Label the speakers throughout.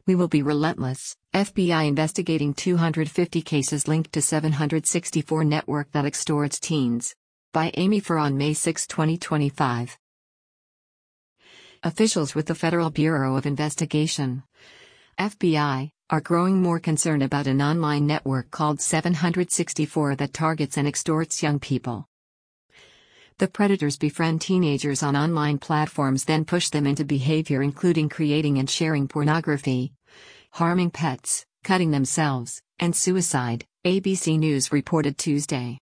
Speaker 1: We will be relentless. FBI investigating 250 cases linked to 764 network that extorts teens. By Amy Farr on May 6, 2025. Officials with the Federal Bureau of Investigation, FBI, are growing more concerned about an online network called 764 that targets and extorts young people. The predators befriend teenagers on online platforms, then push them into behavior including creating and sharing pornography, harming pets, cutting themselves, and suicide, ABC News reported Tuesday.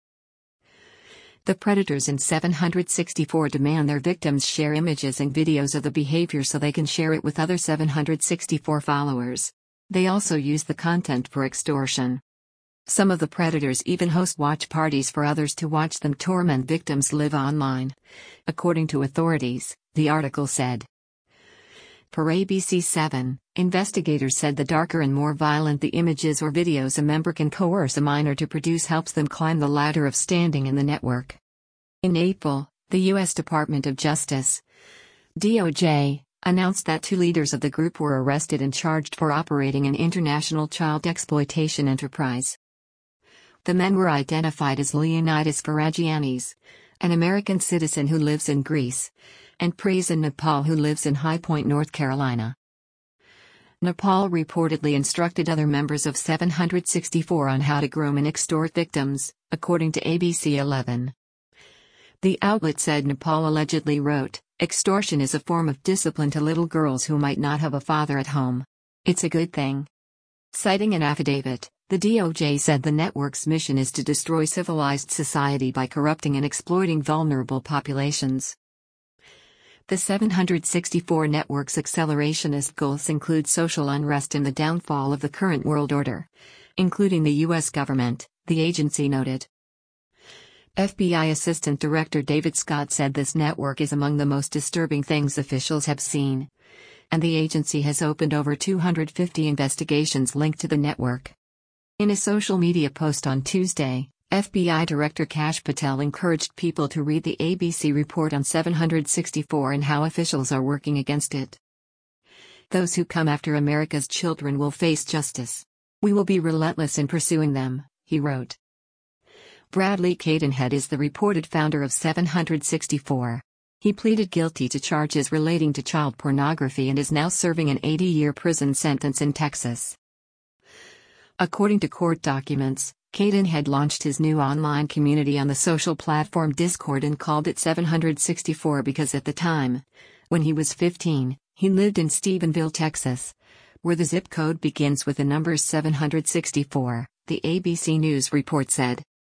Speaker 1: The predators in 764 demand their victims share images and videos of the behavior so they can share it with other 764 followers. They also use the content for extortion. Some of the predators even host watch parties for others to watch them torment victims live online, according to authorities, the article said. Per ABC7, investigators said the darker and more violent the images or videos a member can coerce a minor to produce helps them climb the ladder of standing in the network. In April, the U.S. Department of Justice, DOJ, announced that 2 leaders of the group were arrested and charged for operating an international child exploitation enterprise. The men were identified as Leonidas Faragiannis, an American citizen who lives in Greece, and Prasen Nepal, who lives in High Point, North Carolina. Nepal reportedly instructed other members of 764 on how to groom and extort victims, according to ABC 11. The outlet said Nepal allegedly wrote, "Extortion is a form of discipline to little girls who might not have a father at home. It's a good thing." Citing an affidavit, the DOJ said the network's mission is to destroy civilized society by corrupting and exploiting vulnerable populations. The 764 network's accelerationist goals include social unrest and the downfall of the current world order, including the U.S. government, the agency noted. FBI Assistant Director David Scott said this network is among the most disturbing things officials have seen, and the agency has opened over 250 investigations linked to the network. In a social media post on Tuesday, FBI Director Kash Patel encouraged people to read the ABC report on 764 and how officials are working against it. "Those who come after America's children will face justice. We will be relentless in pursuing them," he wrote. Bradley Cadenhead is the reported founder of 764. He pleaded guilty to charges relating to child pornography and is now serving an 80-year prison sentence in Texas. According to court documents, Cadenhead launched his new online community on the social platform Discord and called it 764 because at the time, when he was 15, he lived in Stephenville, Texas, where the zip code begins with the numbers 764, the ABC News report said.